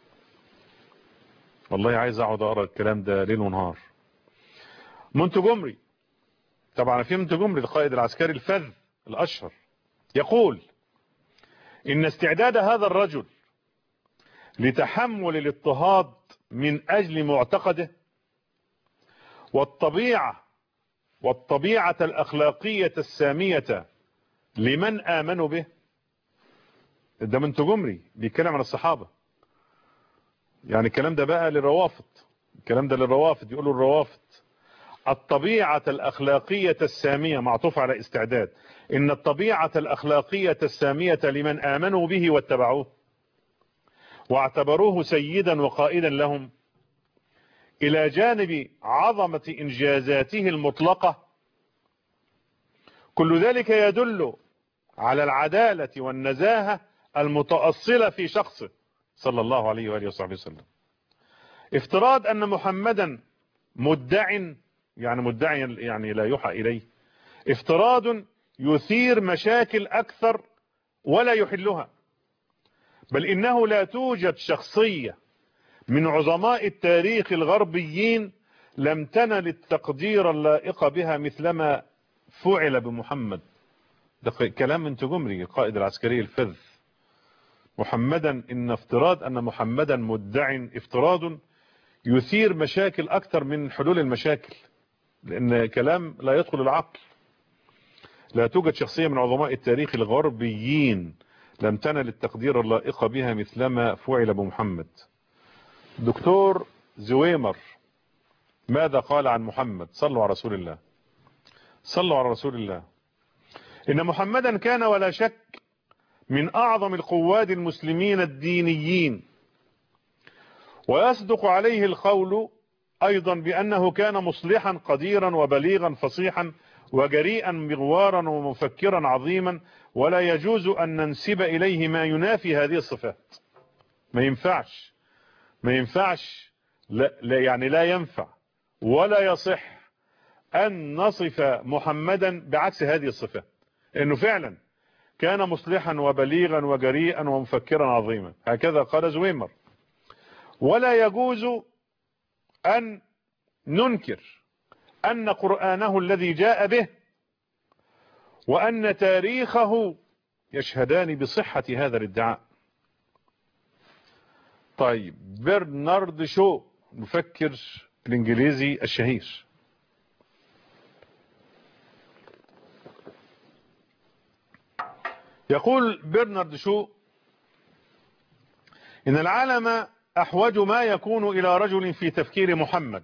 Speaker 1: والله عايز أقعد أقرأ الكلام ده ليل ونهار. مونتجومري، طبعا في مونتجومري القائد العسكري الفذ الأشهر، يقول إن استعداد هذا الرجل لتحمل الاضطهاد من أجل معتقده والطبيعة الأخلاقية السامية لمن آمنوا به. ده مونتجومري بيتكلم عن الصحابة، يعني الكلام ده بقى للروافض، الكلام ده للروافض، يقولوا الروافض الطبيعة الأخلاقية السامية معطوف على استعداد، إن الطبيعة الأخلاقية السامية لمن آمنوا به واتبعوه واعتبروه سيدا وقائدا لهم، إلى جانب عظمة إنجازاته المطلقة، كل ذلك يدل على العدالة والنزاهة المتأصلة في شخصه صلى الله عليه وآله وصحبه وسلم. افتراض أن محمدا مدعي يعني لا يوحى إليه، افتراض يثير مشاكل أكثر ولا يحلها، بل إنه لا توجد شخصية من عظماء التاريخ الغربيين لم تنل التقدير اللائق بها مثلما فعل بمحمد. ده كلام مونتجومري القائد العسكري الفذ. إن افتراض أن محمدا مدع افتراض يثير مشاكل أكثر من حلول المشاكل، لأن كلام لا يدخل العقل. لا توجد شخصية من عظماء التاريخ الغربيين لم تنل التقدير اللائق بها مثلما فعل بمحمد. دكتور زويمر ماذا قال عن محمد؟ صلوا على رسول الله، صلوا على رسول الله. إن محمدا كان ولا شك من أعظم القواد المسلمين الدينيين، ويصدق عليه القول أيضا بأنه كان مصلحا قديرا وبليغا فصيحا وجريئا مغوارا ومفكرا عظيما، ولا يجوز أن ننسب إليه ما ينافي هذه الصفات. ما ينفعش لا ينفع ولا يصح أن نصف محمدا بعكس هذه الصفات، إنه فعلا كان مصلحا وبليغا وجريئا ومفكرا عظيما، هكذا قال زويمر. ولا يجوز أن ننكر أن قرآنه الذي جاء به وأن تاريخه يشهدان بصحة هذا الادعاء. طيب، برنارد شو مفكر الإنجليزي الشهير يقول برنارد شو إن العالم أحوج ما يكون إلى رجل في تفكير محمد،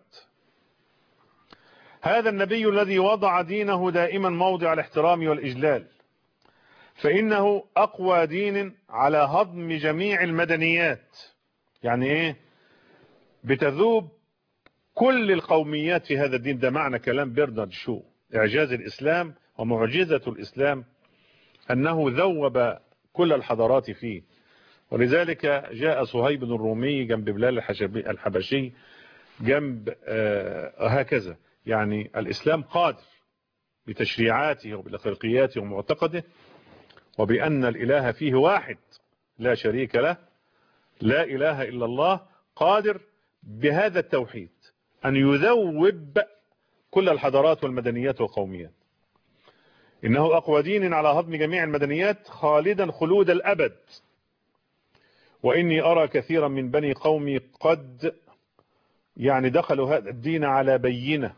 Speaker 1: هذا النبي الذي وضع دينه دائما موضع الاحترام والإجلال، فإنه أقوى دين على هضم جميع المدنيات. يعني إيه؟ بتذوب كل القوميات في هذا الدين. ده معنى كلام برنارد شو. إعجاز الإسلام ومعجزة الإسلام أنه ذوب كل الحضارات فيه، ولذلك جاء صهيب الرومي جنب بلال الحبشي جنب هكذا. يعني الإسلام قادر بتشريعاته وبالأخلاقياته ومعتقده، وبأن الإله فيه واحد لا شريك له، لا إله إلا الله، قادر بهذا التوحيد أن يذوب كل الحضارات والمدنيات والقوميات. إنه أقوى دين على هضم جميع المدنيات خالدا خلود الأبد، وإني أرى كثيرا من بني قومي قد دخلوا هذا الدين على بينة،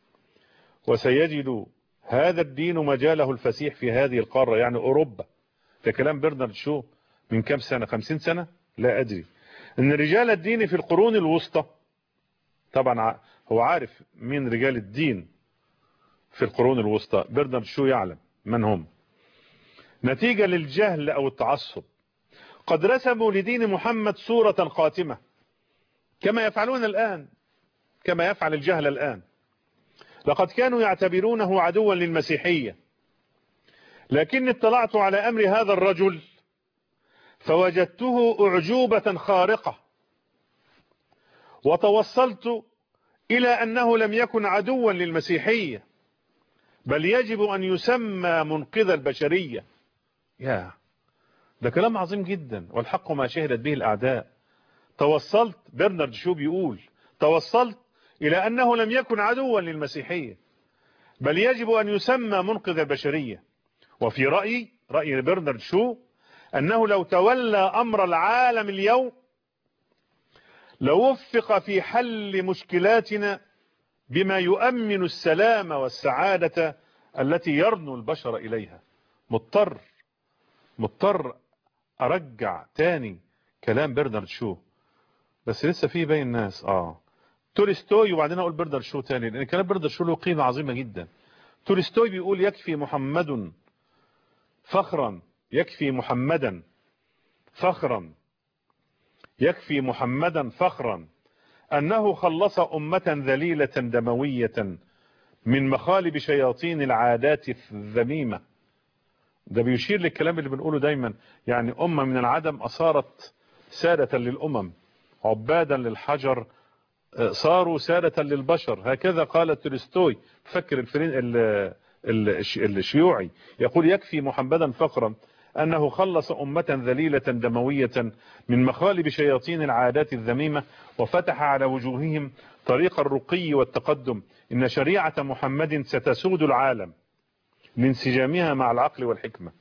Speaker 1: وسيجد هذا الدين مجاله الفسيح في هذه القارة، يعني أوروبا. ده كلام برنارد شو من كم سنة؟ 50 سنة؟ لا أدري. إن رجال الدين في القرون الوسطى، طبعا هو عارف مين رجال الدين في القرون الوسطى، برنارد شو يعلم من هم، نتيجة للجهل أو التعصب قد رسموا لدين محمد صورة قاتمة، كما يفعلون الآن، كما يفعل الجهل الآن. لقد كانوا يعتبرونه عدوا للمسيحية، لكن اطلعت على أمر هذا الرجل فوجدته أعجوبة خارقة، وتوصلت إلى أنه لم يكن عدوا للمسيحية، بل يجب أن يسمى منقذ البشرية. يا ده كلام عظيم جدا. والحق ما شهدت به الأعداء. توصلت، برنارد شو بيقول، توصلت إلى أنه لم يكن عدوا للمسيحية، بل يجب أن يسمى منقذ البشرية. وفي رأي برنارد شو أنه لو تولى أمر العالم اليوم لوفق في حل مشكلاتنا بما يؤمن السلام والسعادة التي يرنو البشر إليها. مضطر أرجع تاني كلام برنارد شو، بس لسه فيه باين الناس تولستوي، وبعدين أقول برنارد شو تاني لأن كلام برنارد شو له قيمة عظيمة جدا. تولستوي بيقول يكفي محمد فخرا، يكفي محمدا فخرا، يكفي محمدا فخرا أنه خلص أمة ذليلة دموية من مخالب شياطين العادات الذميمة. ده بيشير للكلام اللي بنقوله دايما، يعني أمة من العدم أصارت سادة للأمم، عبادا للحجر صاروا سادة للبشر. هكذا قال تولستوي، فكر الشيوعي، يقول يكفي محمدا فخرا أنه خلص أمة ذليلة دموية من مخالب شياطين العادات الذميمة وفتح على وجوههم طريق الرقي والتقدم. إن شريعة محمد ستسود العالم لانسجامها مع العقل والحكمة.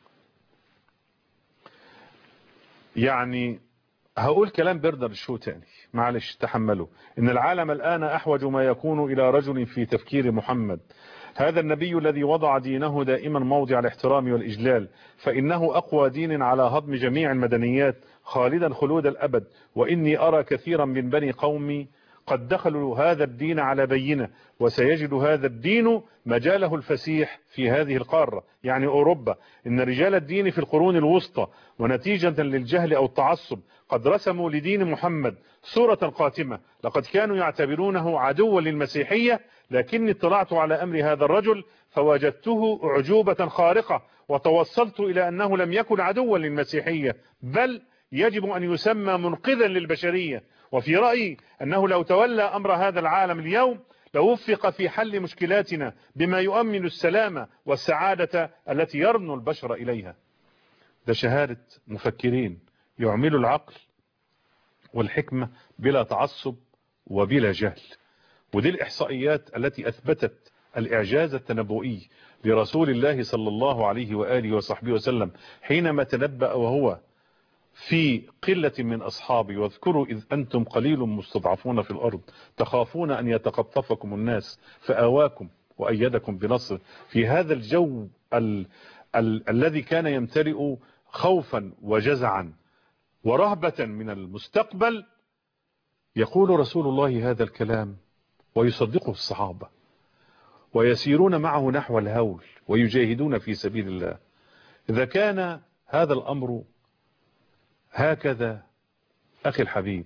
Speaker 1: يعني هقول كلام برنارد شو تاني، معلش تحملوا. إن العالم الآن أحوج ما يكون إلى رجل في تفكير محمد، هذا النبي الذي وضع دينه دائما موضع الاحترام والإجلال، فإنه أقوى دين على هضم جميع المدنيات خالدا خلود الأبد. وإني أرى كثيرا من بني قومي قد دخلوا هذا الدين على بينة، وسيجد هذا الدين مجاله الفسيح في هذه القارة، يعني أوروبا. إن رجال الدين في القرون الوسطى ونتيجة للجهل أو التعصب قد رسموا لدين محمد صورة قاتمة، لقد كانوا يعتبرونه عدوا للمسيحية، لكني اطلعت على أمر هذا الرجل فوجدته أعجوبة خارقة، وتوصلت إلى أنه لم يكن عدوا للمسيحية، بل يجب أن يسمى منقذا للبشرية. وفي رأيي أنه لو تولى أمر هذا العالم اليوم لوفق في حل مشكلاتنا بما يؤمن السلام والسعادة التي يرنو البشر إليها. ده شهادة مفكرين يعملوا العقل والحكمة بلا تعصب وبلا جهل. ودي الإحصائيات التي أثبتت الإعجاز التنبؤي لرسول الله صلى الله عليه وآله وصحبه وسلم حينما تنبأ وهو في قلة من أصحابي: واذكروا إذ أنتم قليل مستضعفون في الأرض تخافون أن يتخطفكم الناس فآواكم وأيدكم بنصر. في هذا الجو الذي كان يمتلئ خوفا وجزعا ورهبة من المستقبل، يقول رسول الله هذا الكلام ويصدقه الصحابة ويسيرون معه نحو الهول ويجاهدون في سبيل الله. إذا كان هذا الأمر هكذا أخي الحبيب،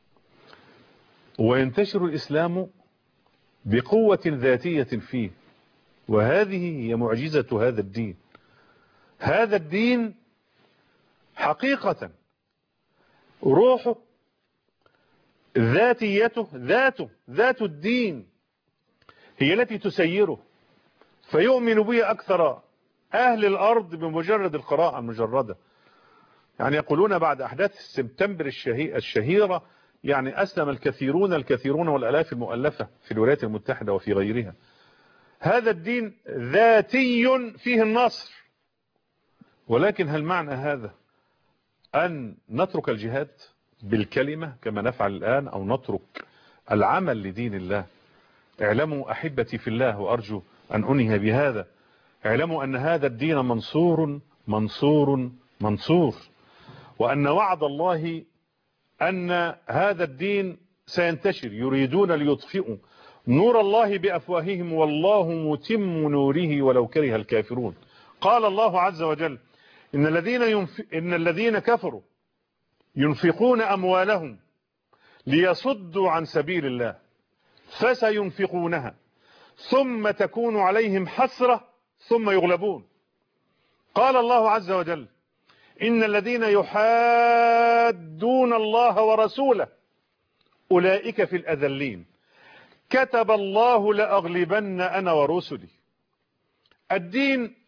Speaker 1: وينتشر الإسلام بقوة ذاتية فيه، وهذه هي معجزة هذا الدين. هذا الدين حقيقة روحه ذاتيته ذات الدين هي التي تسيره، فيؤمن به أكثر أهل الأرض بمجرد القراءة المجردة. يعني يقولون بعد أحداث سبتمبر الشهيرة يعني أسلم الكثيرون والآلاف المؤلفة في الولايات المتحدة وفي غيرها. هذا الدين ذاتي فيه النصر، ولكن هل معنى هذا أن نترك الجهاد بالكلمة كما نفعل الآن، أو نترك العمل لدين الله؟ اعلموا أحبتي في الله، وأرجو أن أنهي بهذا، اعلموا أن هذا الدين منصور منصور منصور، وأن وعد الله أن هذا الدين سينتشر. يريدون ليطفئوا نور الله بأفواههم والله متم نوره ولو كره الكافرون. قال الله عز وجل: إن الذين كفروا ينفقون أموالهم ليصدوا عن سبيل الله فسينفقونها ثم تكون عليهم حسرة ثم يغلبون. قال الله عز وجل: إن الذين يحادون الله ورسوله أولئك في الأذلين كتب الله لأغلبن أنا ورسلي. الدين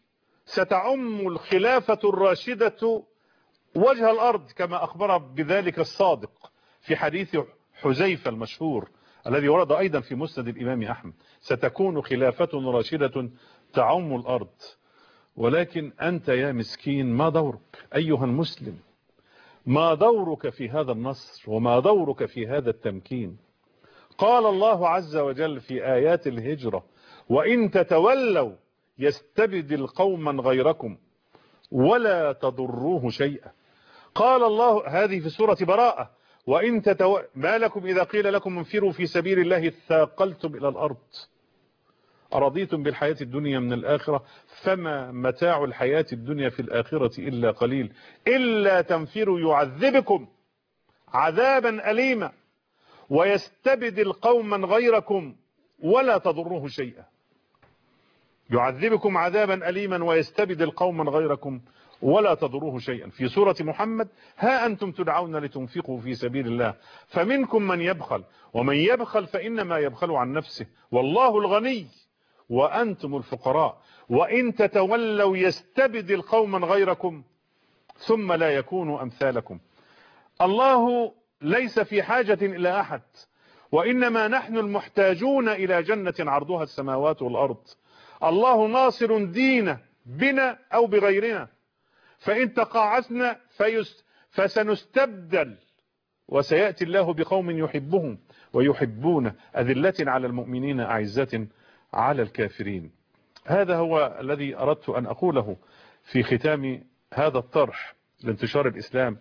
Speaker 1: ستعم الخلافة الراشدة وجه الأرض كما أخبر بذلك الصادق في حديث حذيفة المشهور الذي ورد أيضا في مسند الإمام أحمد. ستكون خلافة راشدة تعم الأرض. ولكن أنت يا مسكين ما دورك أيها المسلم؟ ما دورك في هذا النصر وما دورك في هذا التمكين؟ قال الله عز وجل في آيات الهجرة: وإن تتولوا يستبدل قوما غيركم ولا تضروه شيئا. قال الله هذه في سورة براءة: وإن ما لكم إذا قيل لكم انفروا في سبيل الله ثاقلتم إلى الأرض أرضيتم بالحياة الدنيا من الآخرة فما متاع الحياة الدنيا في الآخرة إلا قليل إلا تنفروا يعذبكم عذابا أليما ويستبدل قوما غيركم ولا تضروه شيئا. يعذبكم عذابا أليما ويستبدل قوما غيركم ولا تضروه شيئا. في سورة محمد: ها أنتم تدعون لتنفقوا في سبيل الله فمنكم من يبخل ومن يبخل فإنما يبخل عن نفسه والله الغني وأنتم الفقراء وإن تتولوا يستبدل قوما غيركم ثم لا يكونوا أمثالكم. الله ليس في حاجة إلى أحد وإنما نحن المحتاجون إلى جنة عرضها السماوات والأرض. الله ناصر دينه بنا أو بغيرنا، فإن تقاعسنا فسنستبدل وسيأتي الله بقوم يحبهم ويحبون أذلة على المؤمنين أعزة على الكافرين. هذا هو الذي أردت أن أقوله في ختام هذا الطرح لانتشار الإسلام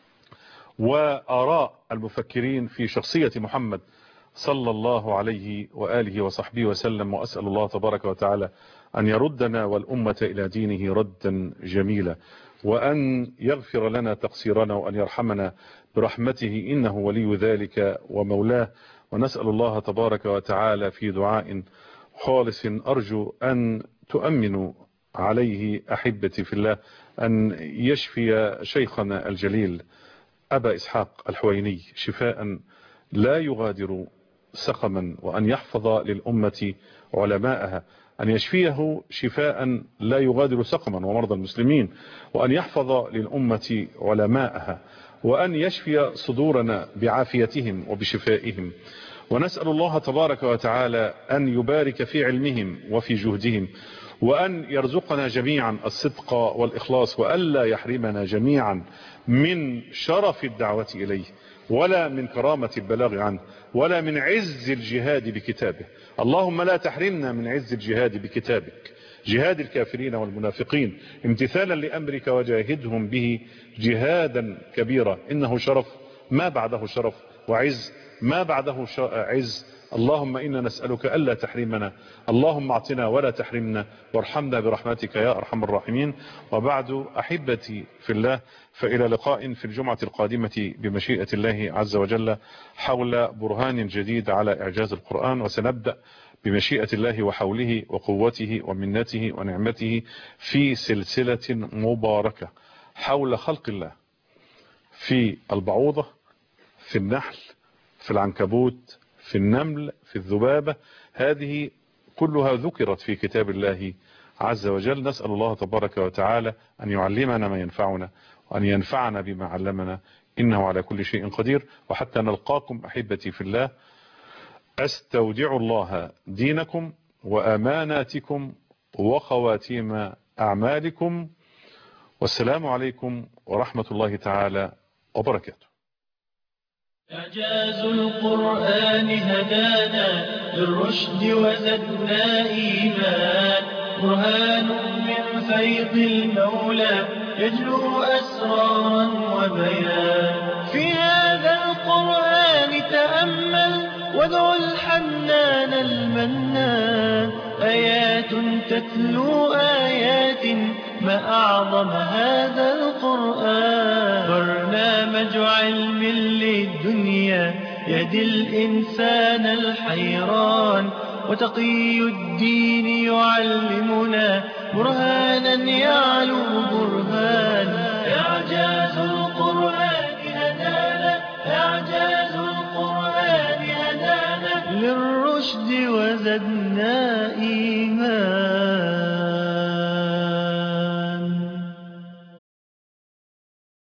Speaker 1: وآراء المفكرين في شخصية محمد صلى الله عليه وآله وصحبه وسلم. وأسأل الله تبارك وتعالى أن يردنا والأمة إلى دينه ردا جميلا وأن يغفر لنا تقصيرنا وأن يرحمنا برحمته إنه ولي ذلك ومولاه. ونسأل الله تبارك وتعالى في دعاء خالص أرجو أن تؤمنوا عليه أحبتي في الله أن يشفي شيخنا الجليل أبا إسحاق الحويني شفاء لا يغادر سقما، وأن يحفظ للأمة علماءها، أن يشفيه شفاء لا يغادر سقما ومرضى المسلمين، وأن يحفظ للأمة علماءها، وأن يشفي صدورنا بعافيتهم وبشفائهم. ونسأل الله تبارك وتعالى أن يبارك في علمهم وفي جهدهم، وأن يرزقنا جميعا الصدق والإخلاص، وألا يحرمنا جميعا من شرف الدعوة إليه، ولا من كرامة البلاغ عنه، ولا من عز الجهاد بكتابه. اللهم لا تحرمنا من عز الجهاد بكتابك، جهاد الكافرين والمنافقين، امتثالا لأمرك وجاهدهم به جهادا كبيرا، إنه شرف ما بعده شرف وعز ما بعده عز. اللهم إنا نسألك ألا تحرمنا، اللهم اعطنا ولا تحرمنا، وارحمنا برحمتك يا أرحم الراحمين. وبعد أحبتي في الله، فإلى لقاء في الجمعة القادمة بمشيئة الله عز وجل حول برهان جديد على إعجاز القرآن، وسنبدأ بمشيئة الله وحوله وقوته ومنته ونعمته في سلسلة مباركة حول خلق الله، في البعوضة، في النحل، في العنكبوت، في النمل، في الذبابة. هذه كلها ذكرت في كتاب الله عز وجل. نسأل الله تبارك وتعالى أن يعلمنا ما ينفعنا وأن ينفعنا بما علمنا، إنه على كل شيء قدير. وحتى نلقاكم أحبتي في الله، أستودع الله دينكم وأماناتكم وخواتيم أعمالكم، والسلام عليكم ورحمة الله تعالى وبركاته.
Speaker 3: إعجاز القرآن هدانا للرشد وزدنا إيمان، برهان من فيض المولى يجلو أسرارا وبيان. في هذا القرآن تأمل وادع الحنان المنان، آيات تتلو آيات ما أعظم هذا القرآن. برنامج علم للدنيا يهدي الإنسان الحيران، وتقي الدين يعلمنا برهانا يعلو برهانا.